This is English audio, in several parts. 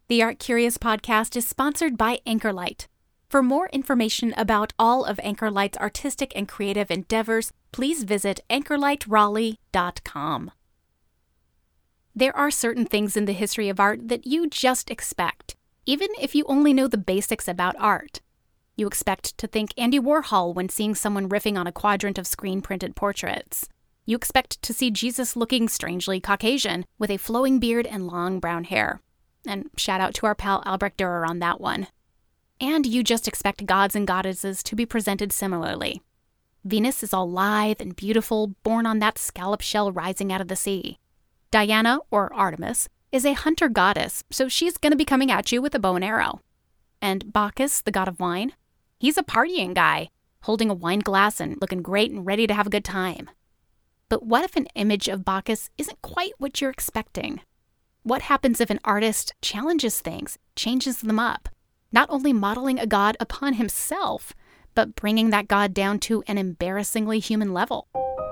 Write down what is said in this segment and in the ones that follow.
The Art Curious podcast is sponsored by Anchorlight. For more information about all of Anchorlight's artistic and creative endeavors, please visit anchorlightraleigh.com. There are certain things in the history of art that you just expect, even if you only know the basics about art. You expect to think Andy Warhol when seeing someone riffing on a quadrant of screen-printed portraits. You expect to see Jesus looking strangely Caucasian, with a flowing beard and long brown hair. And shout out to our pal Albrecht Dürer on that one. And you just expect gods and goddesses to be presented similarly. Venus is all lithe and beautiful, born on that scallop shell rising out of the sea. Diana, or Artemis, is a hunter goddess, so she's going to be coming at you with a bow and arrow. And Bacchus, the god of wine, he's a partying guy, holding a wine glass and looking great and ready to have a good time. But what if an image of Bacchus isn't quite what you're expecting? What happens if an artist challenges things, changes them up, not only modeling a god upon himself, but bringing that god down to an embarrassingly human level?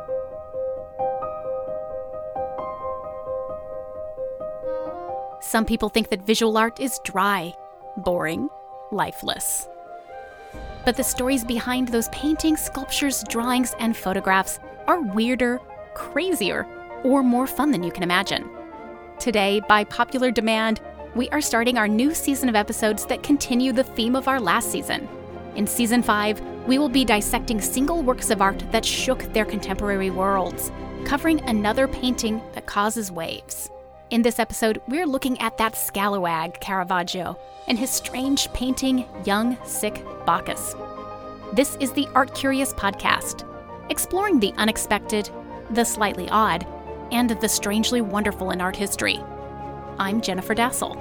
Some people think that visual art is dry, boring, lifeless. But the stories behind those paintings, sculptures, drawings, and photographs are weirder, crazier, or more fun than you can imagine. Today, by popular demand, we are starting our new season of episodes that continue the theme of our last season. In Season 5, we will be dissecting single works of art that shook their contemporary worlds, covering another painting that causes waves. In this episode, we're looking at that scalawag Caravaggio and his strange painting, Young, Sick Bacchus. This is the Art Curious podcast, exploring the unexpected, the slightly odd, and the strangely wonderful in art history. I'm Jennifer Dassel.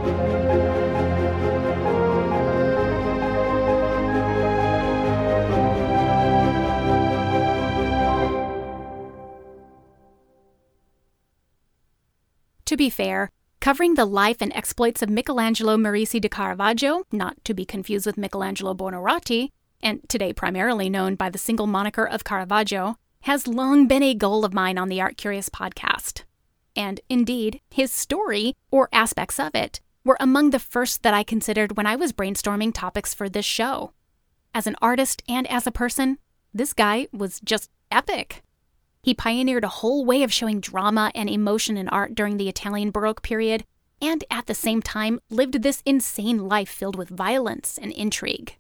To be fair, covering the life and exploits of Michelangelo Merisi di Caravaggio, not to be confused with Michelangelo Buonarroti, and today primarily known by the single moniker of Caravaggio, has long been a goal of mine on the Art Curious podcast. And indeed, his story, or aspects of it, were among the first that I considered when I was brainstorming topics for this show. As an artist and as a person, this guy was just epic. He pioneered a whole way of showing drama and emotion in art during the Italian Baroque period, and at the same time lived this insane life filled with violence and intrigue.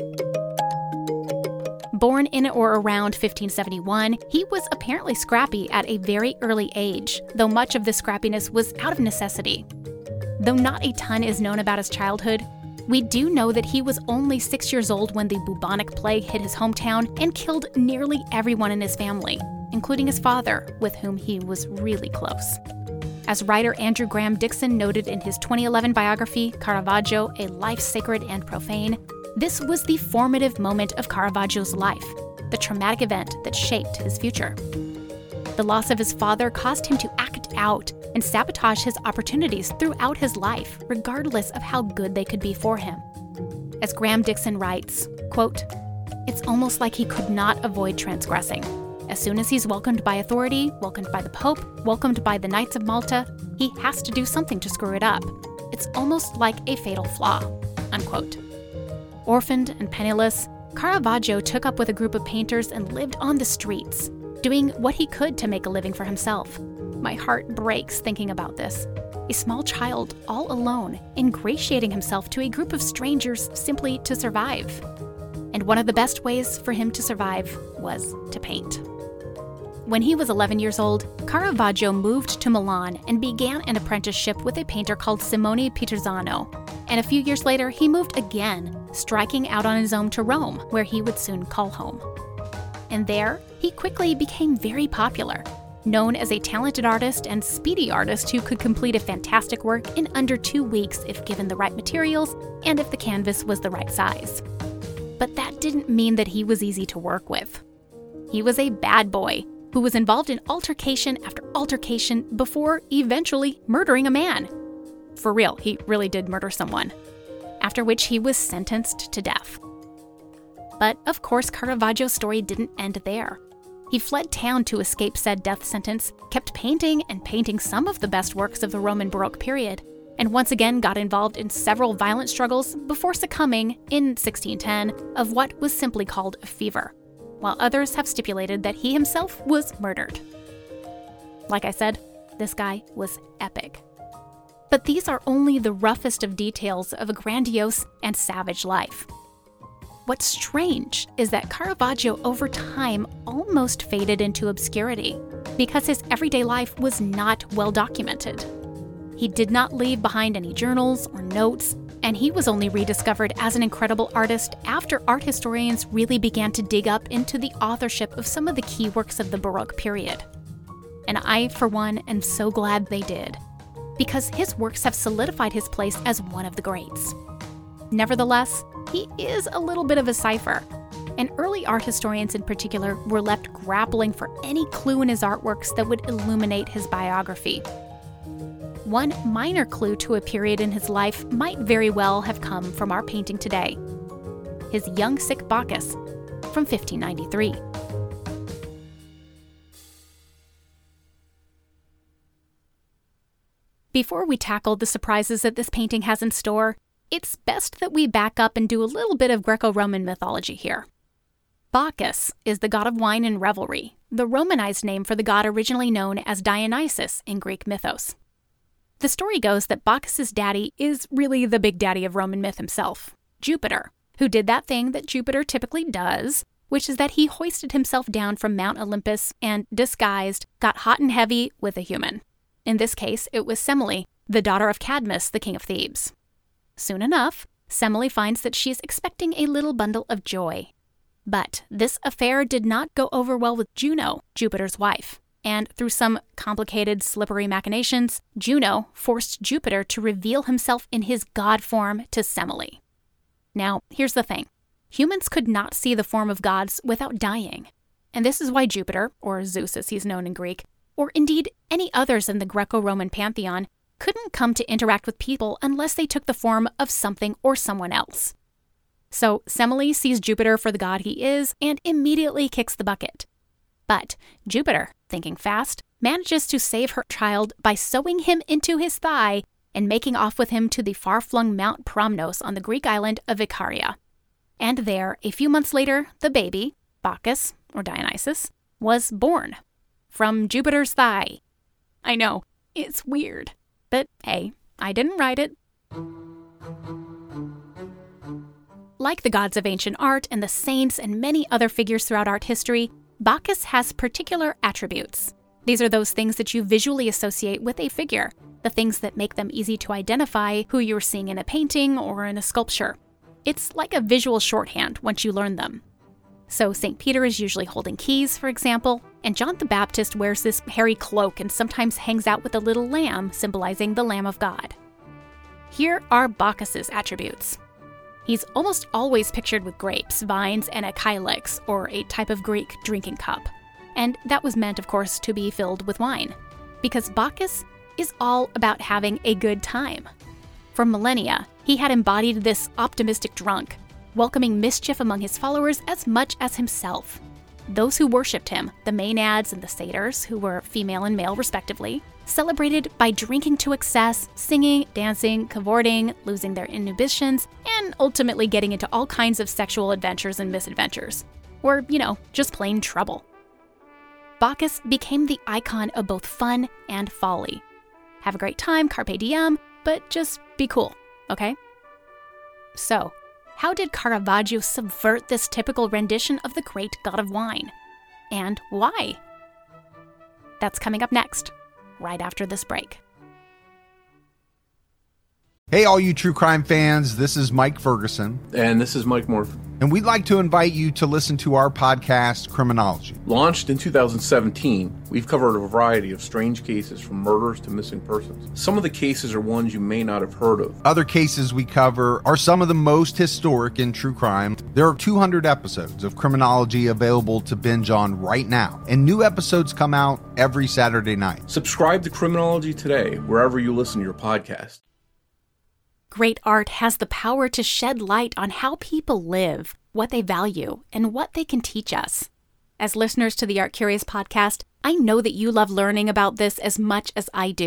Born in or around 1571, he was apparently scrappy at a very early age, though much of this scrappiness was out of necessity. Though not a ton is known about his childhood, we do know that he was only 6 years old when the bubonic plague hit his hometown and killed nearly everyone in his family, including his father, with whom he was really close. As writer Andrew Graham Dixon noted in his 2011 biography, Caravaggio, A Life Sacred and Profane, this was the formative moment of Caravaggio's life, the traumatic event that shaped his future. The loss of his father caused him to act out and sabotage his opportunities throughout his life, regardless of how good they could be for him. As Graham Dixon writes, quote, "It's almost like he could not avoid transgressing. As soon as he's welcomed by authority, welcomed by the Pope, welcomed by the Knights of Malta, he has to do something to screw it up. It's almost like a fatal flaw," unquote. Orphaned and penniless, Caravaggio took up with a group of painters and lived on the streets, doing what he could to make a living for himself. My heart breaks thinking about this. A small child, all alone, ingratiating himself to a group of strangers simply to survive. And one of the best ways for him to survive was to paint. When he was 11 years old, Caravaggio moved to Milan and began an apprenticeship with a painter called Simone Pietrasano. And a few years later, he moved again, striking out on his own to Rome, where he would soon call home. And there, he quickly became very popular, known as a talented artist and speedy artist who could complete a fantastic work in under 2 weeks if given the right materials and if the canvas was the right size. But that didn't mean that he was easy to work with. He was a bad boy who was involved in altercation after altercation before eventually murdering a man. For real, he really did murder someone, after which he was sentenced to death. But of course, Caravaggio's story didn't end there. He fled town to escape said death sentence, kept painting and painting some of the best works of the Roman Baroque period, and once again got involved in several violent struggles before succumbing, in 1610, of what was simply called a fever, while others have stipulated that he himself was murdered. Like I said, this guy was epic. But these are only the roughest of details of a grandiose and savage life. What's strange is that Caravaggio over time almost faded into obscurity because his everyday life was not well documented. He did not leave behind any journals or notes, and he was only rediscovered as an incredible artist after art historians really began to dig up into the authorship of some of the key works of the Baroque period. And I, for one, am so glad they did, because his works have solidified his place as one of the greats. Nevertheless, he is a little bit of a cipher, and early art historians in particular were left grappling for any clue in his artworks that would illuminate his biography. One minor clue to a period in his life might very well have come from our painting today: his young sick Bacchus from 1593. Before we tackle the surprises that this painting has in store, it's best that we back up and do a little bit of Greco-Roman mythology here. Bacchus is the god of wine and revelry, the Romanized name for the god originally known as Dionysus in Greek mythos. The story goes that Bacchus's daddy is really the big daddy of Roman myth himself, Jupiter, who did that thing that Jupiter typically does, which is that he hoisted himself down from Mount Olympus and, disguised, got hot and heavy with a human. In this case, it was Semele, the daughter of Cadmus, the king of Thebes. Soon enough, Semele finds that she is expecting a little bundle of joy. But this affair did not go over well with Juno, Jupiter's wife. And through some complicated, slippery machinations, Juno forced Jupiter to reveal himself in his god form to Semele. Now, here's the thing. Humans could not see the form of gods without dying. And this is why Jupiter, or Zeus as he's known in Greek, or indeed any others in the Greco-Roman pantheon, couldn't come to interact with people unless they took the form of something or someone else. So Semele sees Jupiter for the god he is and immediately kicks the bucket. But Jupiter, thinking fast, manages to save her child by sewing him into his thigh and making off with him to the far-flung Mount Promnos on the Greek island of Icaria. And there, a few months later, the baby, Bacchus, or Dionysus, was born. From Jupiter's thigh. I know, it's weird. But hey, I didn't write it. Like the gods of ancient art and the saints and many other figures throughout art history, Bacchus has particular attributes. These are those things that you visually associate with a figure, the things that make them easy to identify who you're seeing in a painting or in a sculpture. It's like a visual shorthand once you learn them. So St. Peter is usually holding keys, for example, and John the Baptist wears this hairy cloak and sometimes hangs out with a little lamb, symbolizing the Lamb of God. Here are Bacchus's attributes. He's almost always pictured with grapes, vines, and a kylix, or a type of Greek drinking cup. And that was meant, of course, to be filled with wine, because Bacchus is all about having a good time. For millennia, he had embodied this optimistic drunk, welcoming mischief among his followers as much as himself. Those who worshipped him, the Maenads and the Satyrs, who were female and male respectively, celebrated by drinking to excess, singing, dancing, cavorting, losing their inhibitions, and ultimately getting into all kinds of sexual adventures and misadventures. Or, just plain trouble. Bacchus became the icon of both fun and folly. Have a great time, carpe diem, but just be cool, okay? So, how did Caravaggio subvert this typical rendition of the great god of wine? And why? That's coming up next, right after this break. Hey, all you true crime fans, this is Mike Ferguson. And this is Mike Morphin. And we'd like to invite you to listen to our podcast, Criminology. Launched in 2017, we've covered a variety of strange cases from murders to missing persons. Some of the cases are ones you may not have heard of. Other cases we cover are some of the most historic in true crime. There are 200 episodes of Criminology available to binge on right now, and new episodes come out every Saturday night. Subscribe to Criminology today, wherever you listen to your podcast. Great art has the power to shed light on how people live, what they value, and what they can teach us. As listeners to the Art Curious podcast, I know that you love learning about this as much as I do,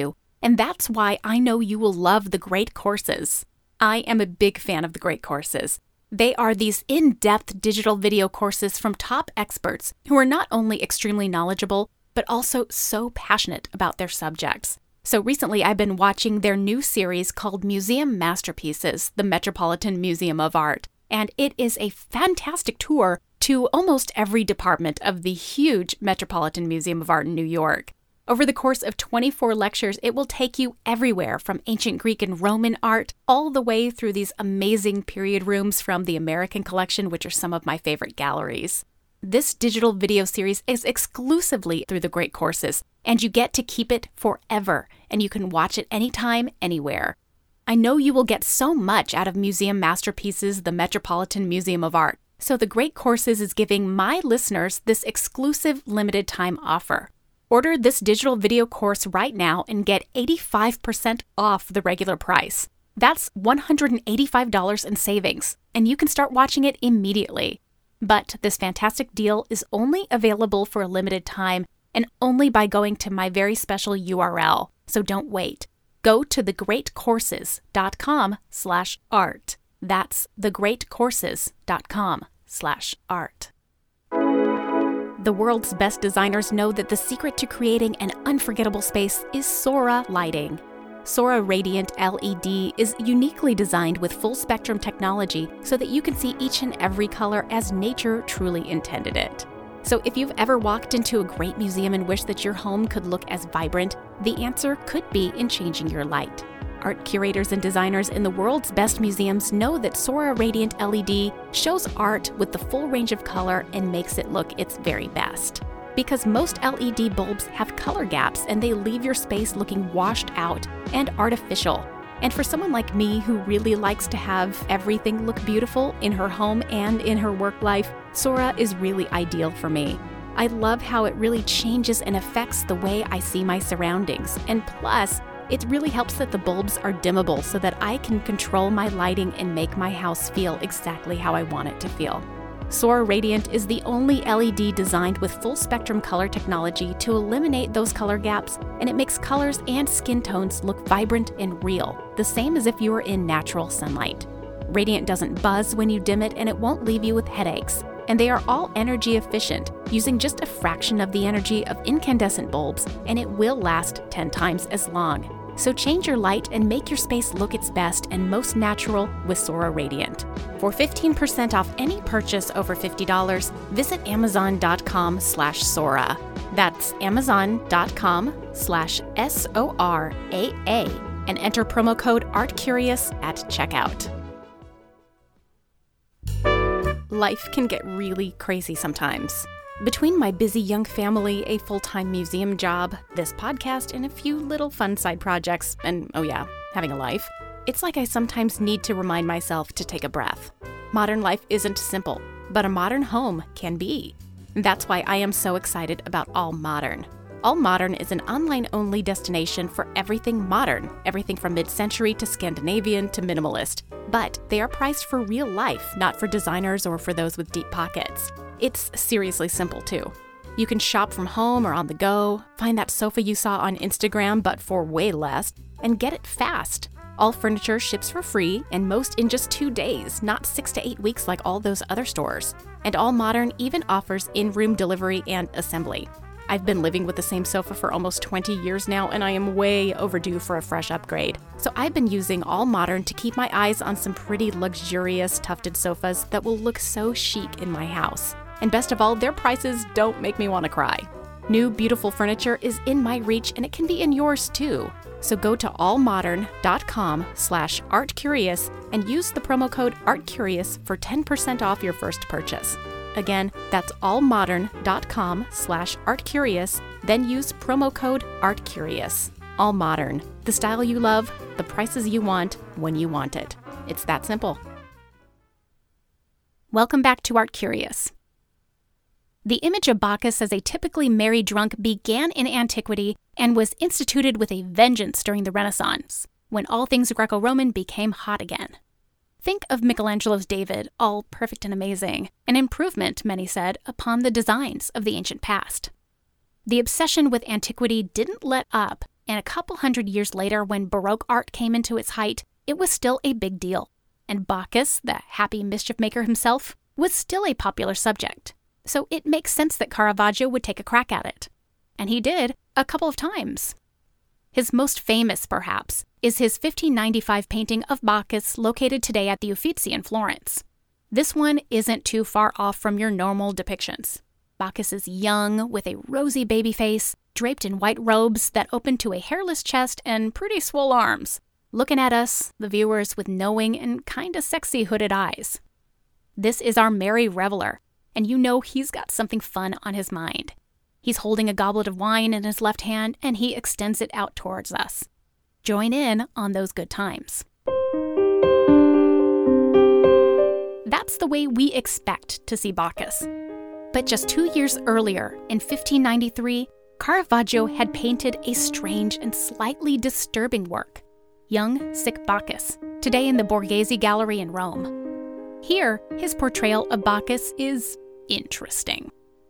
And that's why I know you will love the Great Courses. I am a big fan of the Great Courses. They are these in-depth digital video courses from top experts who are not only extremely knowledgeable, but also so passionate about their subjects. So recently I've been watching their new series called Museum Masterpieces, the Metropolitan Museum of Art. And it is a fantastic tour to almost every department of the huge Metropolitan Museum of Art in New York. Over the course of 24 lectures, it will take you everywhere from ancient Greek and Roman art all the way through these amazing period rooms from the American Collection, which are some of my favorite galleries. This digital video series is exclusively through the Great Courses, and you get to keep it forever, and you can watch it anytime, anywhere. I know you will get so much out of Museum Masterpieces, the Metropolitan Museum of Art, so the Great Courses is giving my listeners this exclusive limited time offer. Order this digital video course right now and get 85% off the regular price. That's $185 in savings, and you can start watching it immediately. But this fantastic deal is only available for a limited time and only by going to my very special URL, so don't wait. Go to thegreatcourses.com/art. That's thegreatcourses.com/art. The world's best designers know that the secret to creating an unforgettable space is Sora lighting. Sora Radiant LED is uniquely designed with full-spectrum technology so that you can see each and every color as nature truly intended it. So if you've ever walked into a great museum and wished that your home could look as vibrant, the answer could be in changing your light. Art curators and designers in the world's best museums know that Sora Radiant LED shows art with the full range of color and makes it look its very best. Because most LED bulbs have color gaps and they leave your space looking washed out and artificial. And for someone like me who really likes to have everything look beautiful in her home and in her work life, Sora is really ideal for me. I love how it really changes and affects the way I see my surroundings. And plus, it really helps that the bulbs are dimmable so that I can control my lighting and make my house feel exactly how I want it to feel. Sora Radiant is the only LED designed with full spectrum color technology to eliminate those color gaps, and it makes colors and skin tones look vibrant and real, the same as if you were in natural sunlight. Radiant doesn't buzz when you dim it, and it won't leave you with headaches. And they are all energy efficient, using just a fraction of the energy of incandescent bulbs, and it will last 10 times as long. So change your light and make your space look its best and most natural with Sora Radiant. For 15% off any purchase over $50, visit Amazon.com/Sora. That's Amazon.com/SORAA and enter promo code ArtCurious at checkout. Life can get really crazy sometimes. Between my busy young family, a full-time museum job, this podcast, and a few little fun side projects, and oh yeah, having a life, it's like I sometimes need to remind myself to take a breath. Modern life isn't simple, but a modern home can be. That's why I am so excited about All Modern. All Modern is an online-only destination for everything modern, everything from mid-century to Scandinavian to minimalist. But they are priced for real life, not for designers or for those with deep pockets. It's seriously simple, too. You can shop from home or on the go, find that sofa you saw on Instagram but for way less, and get it fast. All furniture ships for free, and most in just 2 days, not 6 to 8 weeks like all those other stores. And All Modern even offers in-room delivery and assembly. I've been living with the same sofa for almost 20 years now, and I am way overdue for a fresh upgrade. So I've been using All Modern to keep my eyes on some pretty luxurious tufted sofas that will look so chic in my house. And best of all, their prices don't make me want to cry. New beautiful furniture is in my reach, and it can be in yours too. So go to allmodern.com/artcurious and use the promo code ArtCurious for 10% off your first purchase. Again, that's allmodern.com/artcurious, then use promo code ArtCurious. All Modern, the style you love, the prices you want, when you want it. It's that simple. Welcome back to Art Curious. The image of Bacchus as a typically merry drunk began in antiquity and was instituted with a vengeance during the Renaissance, when all things Greco-Roman became hot again. Think of Michelangelo's David, all perfect and amazing, an improvement, many said, upon the designs of the ancient past. The obsession with antiquity didn't let up, And a couple hundred years later, when Baroque art came into its height, it was still a big deal. And Bacchus, the happy mischief maker himself, was still a popular subject. So it makes sense that Caravaggio would take a crack at it. And he did a couple of times. His most famous, perhaps, is his 1595 painting of Bacchus located today at the Uffizi in Florence. This one isn't too far off from your normal depictions. Bacchus is young, with a rosy baby face, draped in white robes that open to a hairless chest and pretty swole arms, looking at us, the viewers, with knowing and kinda sexy hooded eyes. This is our merry reveler, and you know he's got something fun on his mind. He's holding a goblet of wine in his left hand, and he extends it out towards us. Join in on those good times. That's the way we expect to see Bacchus. But just 2 years earlier, in 1593, Caravaggio had painted a strange and slightly disturbing work, Young, Sick Bacchus, today in the Borghese Gallery in Rome. Here, his portrayal of Bacchus is interesting.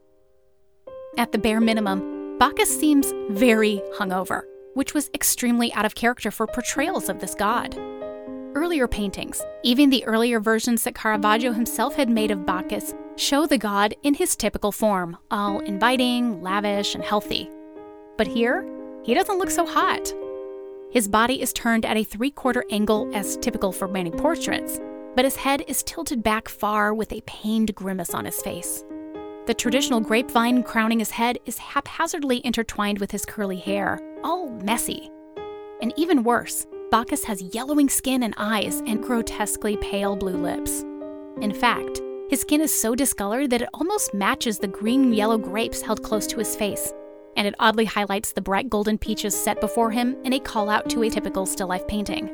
At the bare minimum, Bacchus seems very hungover, which was extremely out of character for portrayals of this god. Earlier paintings, even the earlier versions that Caravaggio himself had made of Bacchus, show the god in his typical form, all inviting, lavish, and healthy. But here, he doesn't look so hot. His body is turned at a 3/4 angle as typical for many portraits, but his head is tilted back far with a pained grimace on his face. The traditional grapevine crowning his head is haphazardly intertwined with his curly hair, all messy. And even worse, Bacchus has yellowing skin and eyes and grotesquely pale blue lips. In fact, his skin is so discolored that it almost matches the green-yellow grapes held close to his face, and it oddly highlights the bright golden peaches set before him in a call-out to a typical still-life painting.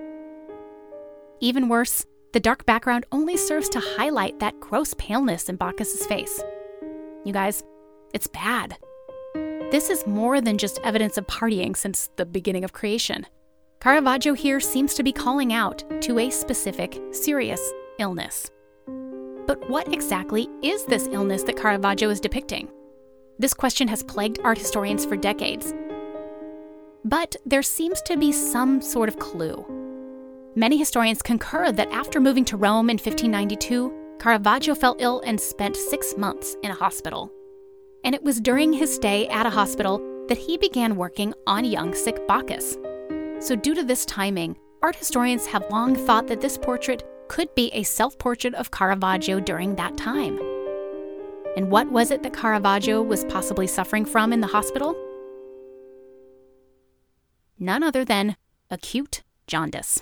Even worse, the dark background only serves to highlight that gross paleness in Bacchus's face. You guys, it's bad. This is more than just evidence of partying since the beginning of creation. Caravaggio here seems to be calling out to a specific, serious illness. But what exactly is this illness that Caravaggio is depicting? This question has plagued art historians for decades. But there seems to be some sort of clue. Many historians concur that after moving to Rome in 1592, Caravaggio fell ill and spent 6 months in a hospital. And it was during his stay at a hospital that he began working on Young, Sick Bacchus. So due to this timing, art historians have long thought that this portrait could be a self-portrait of Caravaggio during that time. And what was it that Caravaggio was possibly suffering from in the hospital? None other than acute jaundice.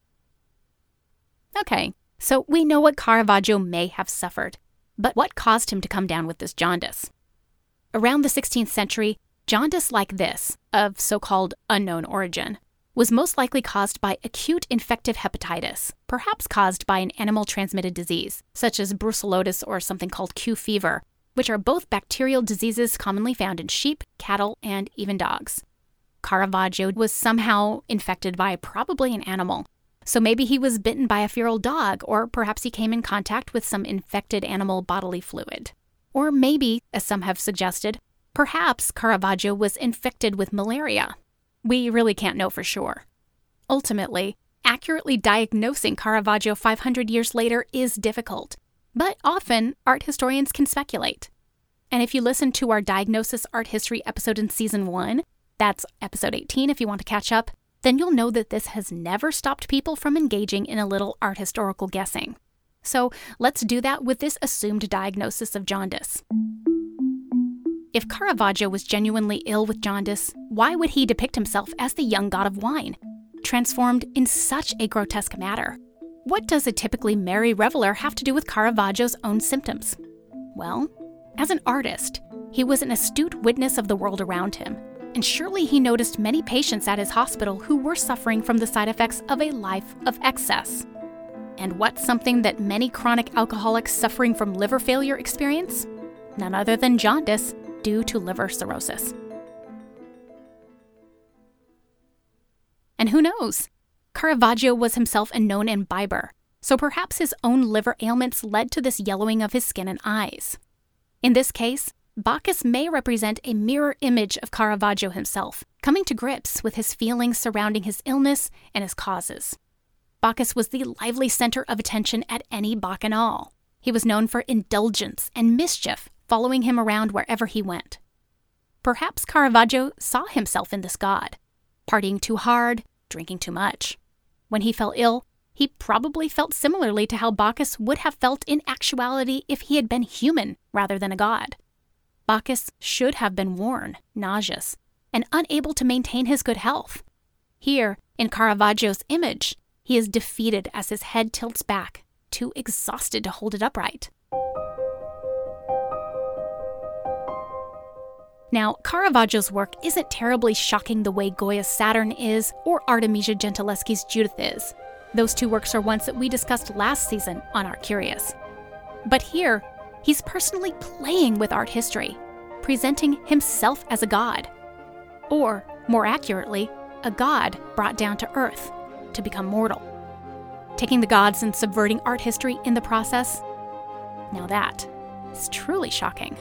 Okay, so we know what Caravaggio may have suffered, but what caused him to come down with this jaundice? Around the 16th century, jaundice like this, of so-called unknown origin, was most likely caused by acute infective hepatitis, perhaps caused by an animal-transmitted disease, such as brucellosis or something called Q fever, which are both bacterial diseases commonly found in sheep, cattle, and even dogs. Caravaggio was somehow infected by probably an animal, so maybe he was bitten by a feral dog, or perhaps he came in contact with some infected animal bodily fluid. Or maybe, as some have suggested, perhaps Caravaggio was infected with malaria. We really can't know for sure. Ultimately, accurately diagnosing Caravaggio 500 years later is difficult, but often art historians can speculate. And if you listen to our Diagnosis Art History episode in Season 1, that's episode 18 if you want to catch up, then you'll know that this has never stopped people from engaging in a little art historical guessing. So let's do that with this assumed diagnosis of jaundice. If Caravaggio was genuinely ill with jaundice, why would he depict himself as the young god of wine, transformed in such a grotesque manner? What does a typically merry reveler have to do with Caravaggio's own symptoms? Well, as an artist, he was an astute witness of the world around him, and surely he noticed many patients at his hospital who were suffering from the side effects of a life of excess. And what's something that many chronic alcoholics suffering from liver failure experience? None other than jaundice due to liver cirrhosis. And who knows? Caravaggio was himself a known imbiber, so perhaps his own liver ailments led to this yellowing of his skin and eyes. In this case, Bacchus may represent a mirror image of Caravaggio himself, coming to grips with his feelings surrounding his illness and his causes. Bacchus was the lively center of attention at any bacchanal. He was known for indulgence and mischief, following him around wherever he went. Perhaps Caravaggio saw himself in this god, partying too hard, drinking too much. When he fell ill, he probably felt similarly to how Bacchus would have felt in actuality if he had been human rather than a god. Bacchus should have been worn, nauseous, and unable to maintain his good health. Here, in Caravaggio's image, he is defeated as his head tilts back, too exhausted to hold it upright. Now, Caravaggio's work isn't terribly shocking the way Goya's Saturn is or Artemisia Gentileschi's Judith is. Those two works are ones that we discussed last season on Art Curious. But here, he's personally playing with art history, presenting himself as a god. Or, more accurately, a god brought down to earth to become mortal. Taking the gods and subverting art history in the process? Now that is truly shocking.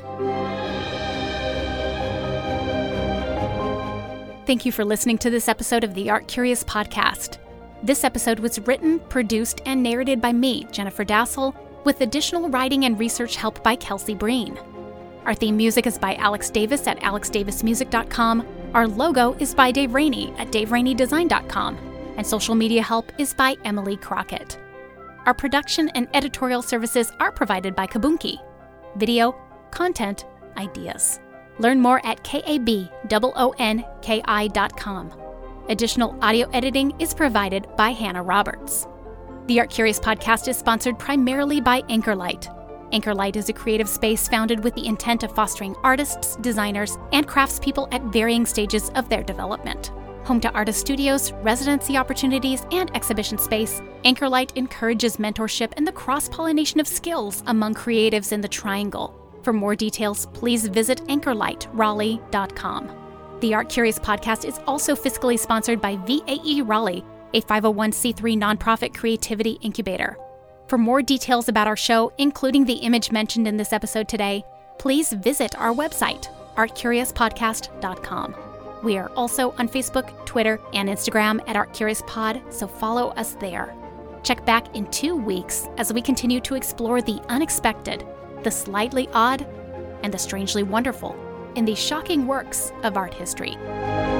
Thank you for listening to this episode of the Art Curious podcast. This episode was written, produced, and narrated by me, Jennifer Dassel, with additional writing and research help by Kelsey Breen. Our theme music is by Alex Davis at alexdavismusic.com. Our logo is by Dave Rainey at daverainydesign.com. And social media help is by Emily Crockett. Our production and editorial services are provided by Kabunki. Video, content, ideas. Learn more at kabononki.com. Additional audio editing is provided by Hannah Roberts. The Art Curious podcast is sponsored primarily by Anchorlight. Anchorlight is a creative space founded with the intent of fostering artists, designers, and craftspeople at varying stages of their development. Home to artist studios, residency opportunities, and exhibition space, Anchorlight encourages mentorship and the cross-pollination of skills among creatives in the Triangle. For more details, please visit anchorlightraleigh.com. The Art Curious podcast is also fiscally sponsored by VAE Raleigh, a 501c3 nonprofit creativity incubator. For more details about our show, including the image mentioned in this episode today, please visit our website, artcuriouspodcast.com. We are also on Facebook, Twitter, and Instagram at ArtCuriousPod, so follow us there. Check back in 2 weeks as we continue to explore the unexpected, the slightly odd, and the strangely wonderful in these shocking works of art history.